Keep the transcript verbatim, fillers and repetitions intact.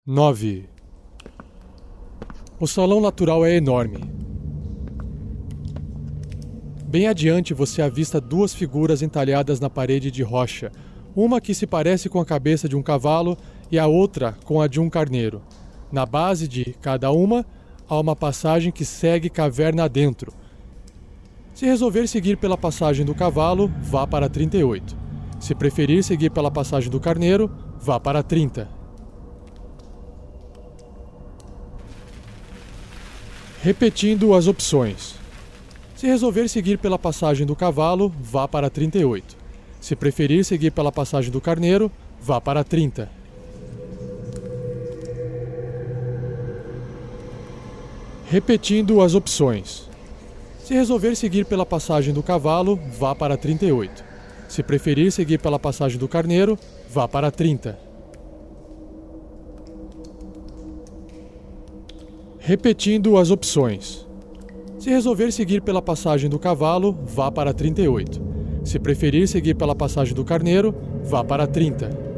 nove. O salão natural é enorme. Bem adiante você avista duas figuras entalhadas na parede de rocha, uma que se parece com a cabeça de um cavalo e a outra com a de um carneiro. Na base de cada uma, há uma passagem que segue caverna adentro. Se resolver seguir pela passagem do cavalo, vá para trinta e oito. Se preferir seguir pela passagem do carneiro, vá para trinta. Repetindo as opções. Se resolver seguir pela passagem do cavalo, vá para trinta e oito. Se preferir seguir pela passagem do carneiro, vá para trinta. Repetindo as opções. Se resolver seguir pela passagem do cavalo, vá para trinta e oito. Se preferir seguir pela passagem do carneiro, vá para trinta. Repetindo as opções. Se resolver seguir pela passagem do cavalo, vá para trinta e oito. Se preferir seguir pela passagem do carneiro, vá para trinta.